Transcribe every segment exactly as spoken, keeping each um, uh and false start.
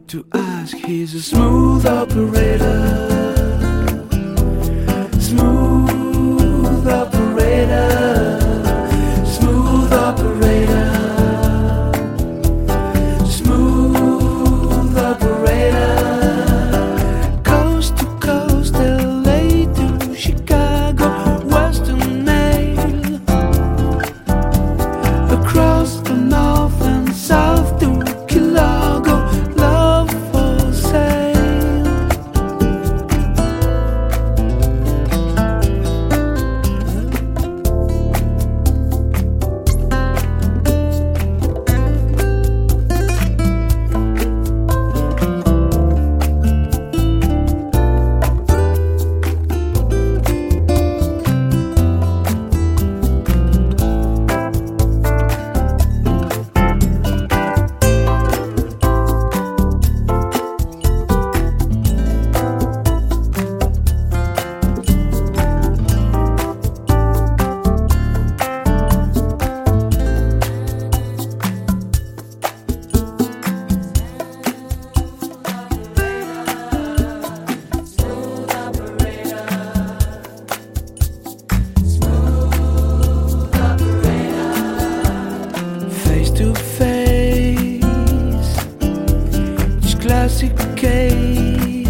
to ask, he's a smooth operator. Smooth operator. Smooth operator. Smooth operator. Coast to coast, L A to Chicago, Western Mail. Across the north and south to Kilago, love for sale. To face each classic case,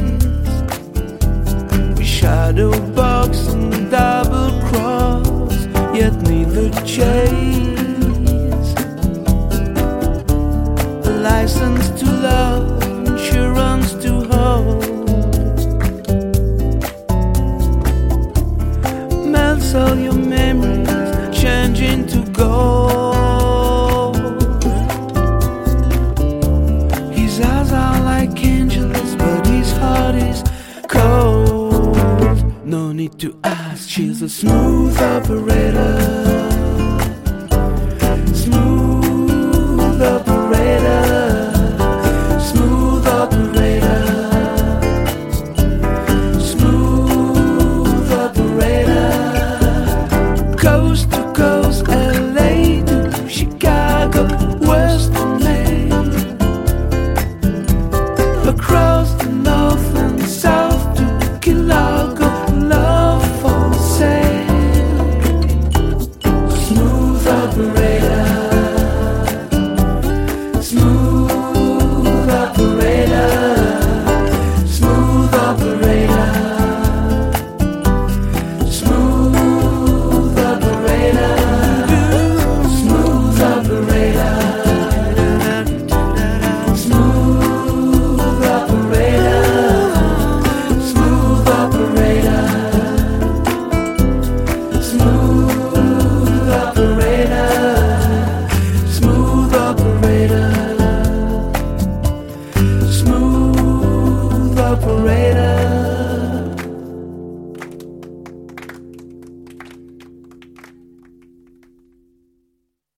we shadow box and double cross, yet neither chase. A license to love, insurance to hold, melts all your memories, change into gold. His eyes are like angels, but his heart is cold. No need to ask, she's a smooth